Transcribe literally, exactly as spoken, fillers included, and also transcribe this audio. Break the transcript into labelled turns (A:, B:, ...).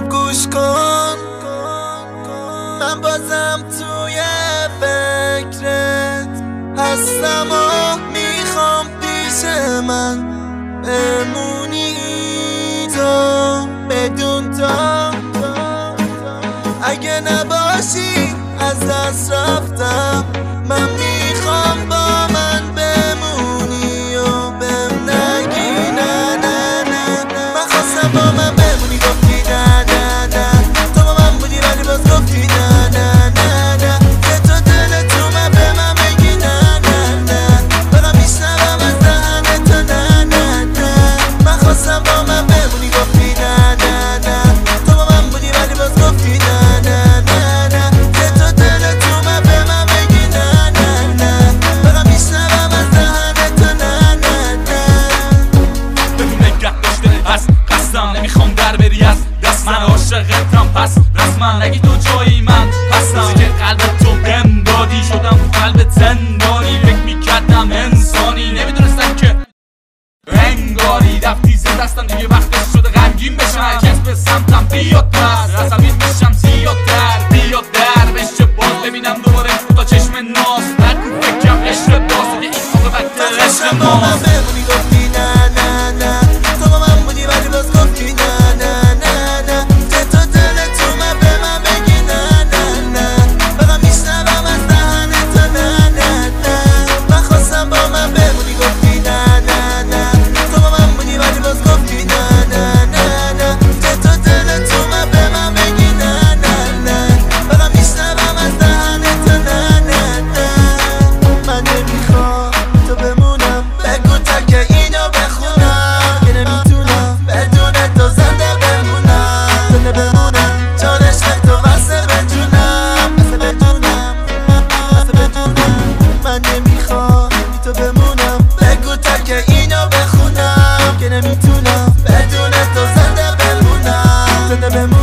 A: گوش کن، من بازم توی فکرت هستم و میخوام پیش من بمونی تو بدون تو. اگه نباشی از دست رفتم، من میخوام با من بمونی و بهم نگی نه نه نه. من خواستم با من بمونی، گفتی نه نه نه. تو با من بودی ولی باز گفتی نه نه نه نه. که تو دلت اومد به من بگی نه نه نه. فقط میشنوم از دهن تو نه نه نه. من خواستم با من بمونی، گفتی نه نه نه. تو با من بودی ولی باز گفتی نه نه نه نه. که تو دلت اومد به من بگی نه نه نه. فقط میشنوم از دهن تو نه نه نه.
B: ببین نگه داشته هست قصدم، نمیخوام در بری از دست. من عاشقتم پس رسما نگی تو جایی من هستم. چیزی که قلبت تو بهم دادی شدم تو قلبت زندانی. فکر میکردم انسانی، نمیدونستم که انگاری رفتی زیر دستم. دیگه وقتش شده غمگین بشم، هرکس به سمتم بیاد در عصبی میشم زیادتر. بیاد در بشه باز ببینم دوباره تا چشم ناز. نکن فکرم عشق داست، این عاقبت عشق ماست.
A: بمونی گفتی نه نه نه. تو با من بودی ولی باز گفتی نه نه نه نه. که تو دلت اومد به من بگی نه نه نه. فقط میشنوم از دهن تو نه نه نه. من خواستم با من بمونی، گفتی نه نه نه. تو با من بودی ولی باز گفتی نه نه نه نه. که تو دلت اومد به من بگی نه نه نه. فقط میشنوم از دهن تو نه نه نه. من نمیخوام تو بمونم، بگو تا که اینو بخونم. که نمیتونم بدون تو زنده بمونم، زنده بمونم. چون عشق تو واسه بجونم، واسه بجونم، واسه بجونم. من نمیخوام بی تو بمونم، بگو تا که اینو بخونم. که نمیتونم بدون تو زنده بمونم، زنده بمونم.